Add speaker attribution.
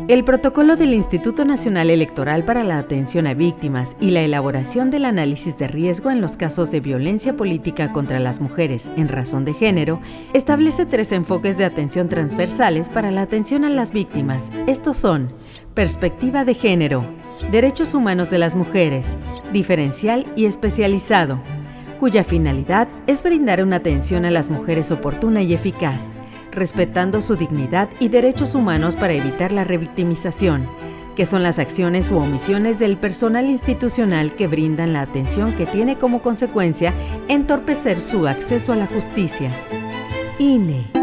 Speaker 1: El protocolo del Instituto Nacional Electoral para la Atención a Víctimas y la elaboración del análisis de riesgo en los casos de violencia política contra las mujeres en razón de género establece 3 enfoques de atención transversales para la atención a las víctimas. Estos son: perspectiva de género, derechos humanos de las mujeres, diferencial y especializado, cuya finalidad es brindar una atención a las mujeres oportuna y eficaz, respetando su dignidad y derechos humanos para evitar la revictimización, que son las acciones u omisiones del personal institucional que brindan la atención que tiene como consecuencia entorpecer su acceso a la justicia. INE.